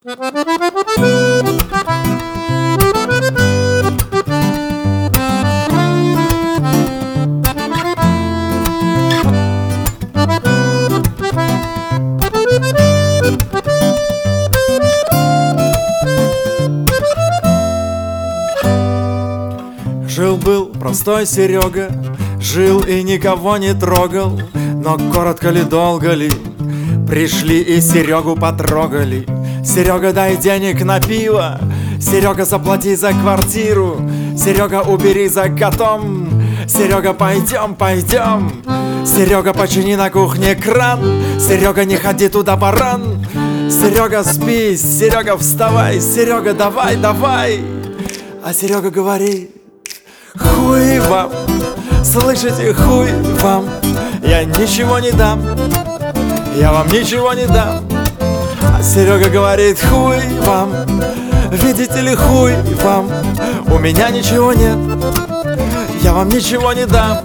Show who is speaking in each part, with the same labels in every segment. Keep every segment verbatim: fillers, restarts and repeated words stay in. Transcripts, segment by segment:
Speaker 1: Жил-был простой Серега, жил и никого не трогал. Но коротко ли, долго ли, пришли и Серегу потрогали. Серега, дай денег на пиво, Серега, заплати за квартиру, Серега, убери за котом, Серега, пойдем, пойдем. Серега, почини на кухне кран, Серега, не ходи туда, баран. Серега, спи, Серега, вставай, Серега, давай, давай. А Серега говорит: хуй вам, слышите, хуй вам, я ничего не дам, я вам ничего не дам. А Серега говорит: хуй вам, видите ли, хуй вам, у меня ничего нет, я вам ничего не дам.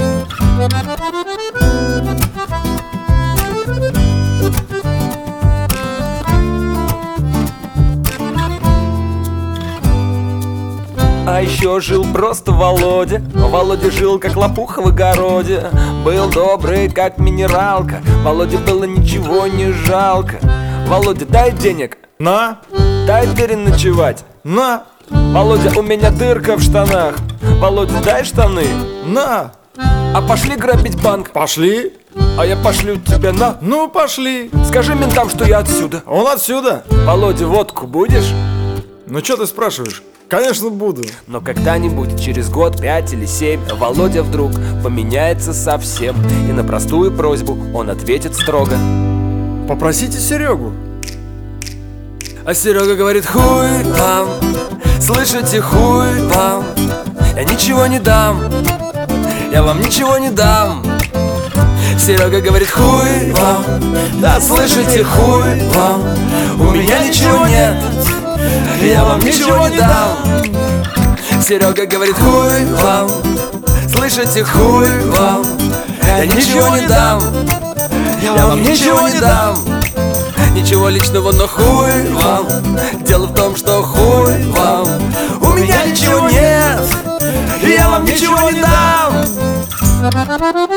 Speaker 2: А еще жил просто Володя. Володя жил как лопуха в огороде. Был добрый, как минералка. Володе было ничего не жалко. Володя, дай денег.
Speaker 1: На,
Speaker 2: Дай переночевать.
Speaker 1: на,
Speaker 2: Володя, у меня дырка в штанах. Володя, дай штаны.
Speaker 1: на.
Speaker 2: А пошли грабить банк.
Speaker 1: Пошли,
Speaker 2: А я пошлю тебя на.
Speaker 1: ну пошли.
Speaker 2: Скажи ментам, что я отсюда.
Speaker 1: Он отсюда.
Speaker 2: Володя, водку будешь?
Speaker 1: Ну что ты спрашиваешь? Конечно буду.
Speaker 2: Но когда-нибудь, через год, пять или семь, Володя вдруг поменяется совсем. И на простую просьбу он ответит строго:
Speaker 1: Попросите Серегу.
Speaker 2: а Серега говорит: хуй вам, слышите, хуй вам, я ничего не дам, я вам ничего не дам. Серега говорит: хуй вам, да слышите, хуй вам, у меня ничего нет, я вам ничего не дам. Серега говорит: хуй вам, слышите, хуй вам, я ничего не дам, я вам ничего не дам. Ничего личного, но хуй вам. Дело в том, что хуй вам, у меня ничего нет, я вам ничего не дам.